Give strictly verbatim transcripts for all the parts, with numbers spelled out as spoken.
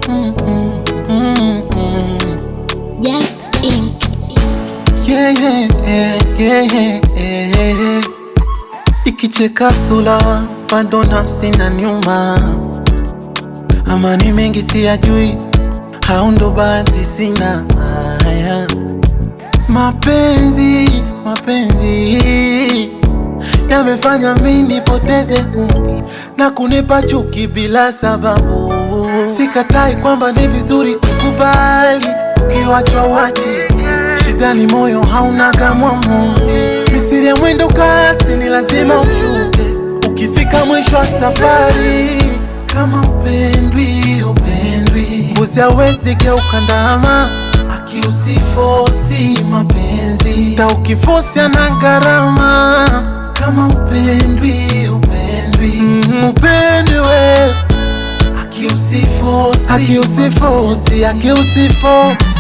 mm, mm, mm, mm. Yes, Inc. Yeah, yeah, yeah, yeah, yeah, yeah. Ikicheka sula bado nafsi na nyuma, amani mengi siyajui, hao ndo bahati sina. Haya mapenzi, mapenzi yamefanya mimi nipoteze muda na kunipa chuki bila sababu. Sikatai kwamba ni vizuri kukubali ukiwachwa wachi, shida ni moyo hauna kama mwamuzi. Misiri ya mwendo kasi ni lazima ushuke ukifika mwisho wa safari. Kama upendwi, upendwi, mbuzi hawezi geuka ndama, akiusifosi mapenzi ta ukifosi ana gharama. Kama upendwi, upendwi, mm, upendwi we, akiusifosi, akiusifosi, akiusifosi.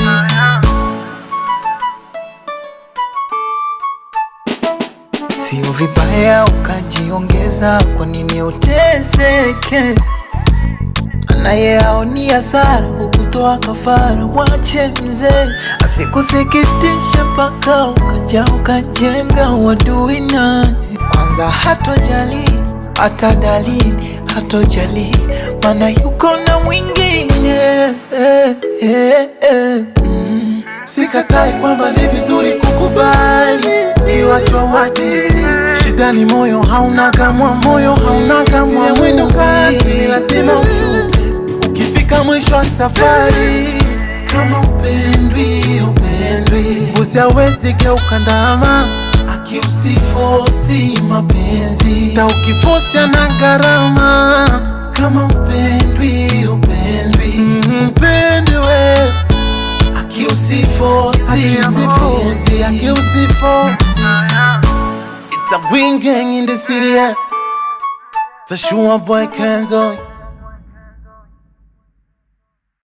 Sio vibaya ukajiongeza, kwa nini uteseke? Anaye aoni hasara kukutoa kafara, mwache mzee asikusikitishe mpaka ukaja ukajenga wadui naye. Kwanza hatojali hata dalili, hatojali mana yuko na mwingine. eh, eh, eh. mm. Sikatai kwamba ni vizuri kukubali iwachwa wachi, shida ni moyo hauna kama moyo hauna kama mwendo kasi ni lazima ushuke ukifika mwisho wa safari. Kama upendwi, upendwi, mbuzi hawezi geuka ndama, akiusifosi mapenzi ta ukifosi ana gharama. Kama upendwi, upendwi, mm, upendwi we, akiusifosi, akiusifosi, akiusifosi. It's a wing gang in the city, yeah. It's a sure boy Kenzo.